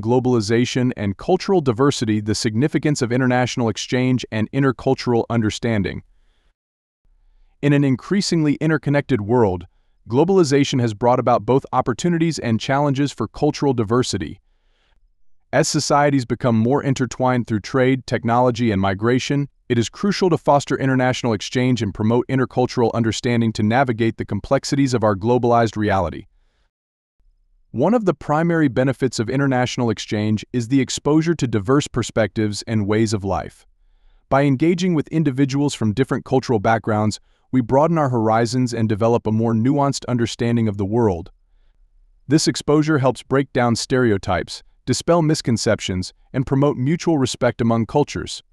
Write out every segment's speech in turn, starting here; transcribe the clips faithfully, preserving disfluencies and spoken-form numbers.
globalization, and cultural diversity, the significance of international exchange and intercultural understanding. In an increasingly interconnected world, globalization has brought about both opportunities and challenges for cultural diversity. As societies become more intertwined through trade, technology, and migration, it is crucial to foster international exchange and promote intercultural understanding to navigate the complexities of our globalized reality. One of the primary benefits of international exchange is the exposure to diverse perspectives and ways of life. By engaging with individuals from different cultural backgrounds, we broaden our horizons and develop a more nuanced understanding of the world. This exposure helps break down stereotypes, dispel misconceptions, and promote mutual respect among cultures.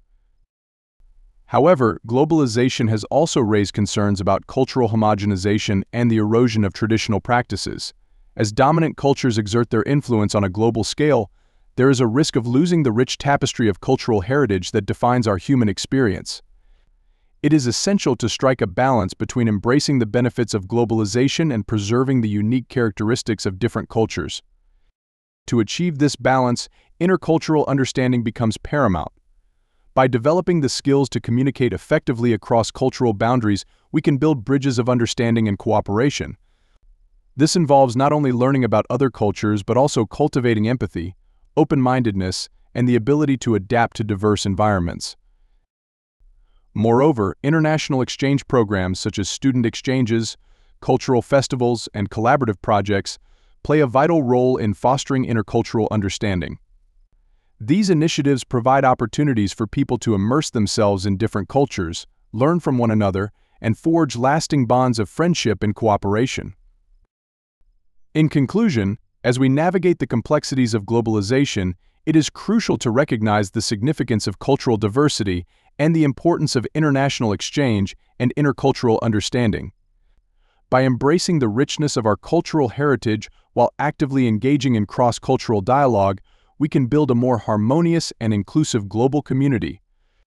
However, globalization has also raised concerns about cultural homogenization and the erosion of traditional practices. As dominant cultures exert their influence on a global scale, there is a risk of losing the rich tapestry of cultural heritage that defines our human experience. It is essential to strike a balance between embracing the benefits of globalization and preserving the unique characteristics of different cultures. To achieve this balance, intercultural understanding becomes paramount. By developing the skills to communicate effectively across cultural boundaries, we can build bridges of understanding and cooperation. This involves not only learning about other cultures but also cultivating empathy, open-mindedness, and the ability to adapt to diverse environments. Moreover, international exchange programs such as student exchanges, cultural festivals, and collaborative projects play a vital role in fostering intercultural understanding. These initiatives provide opportunities for people to immerse themselves in different cultures, learn from one another, and forge lasting bonds of friendship and cooperation. In conclusion, as we navigate the complexities of globalization, it is crucial to recognize the significance of cultural diversity and the importance of international exchange and intercultural understanding. By embracing the richness of our cultural heritage while actively engaging in cross-cultural dialogue, we can build a more harmonious and inclusive global community.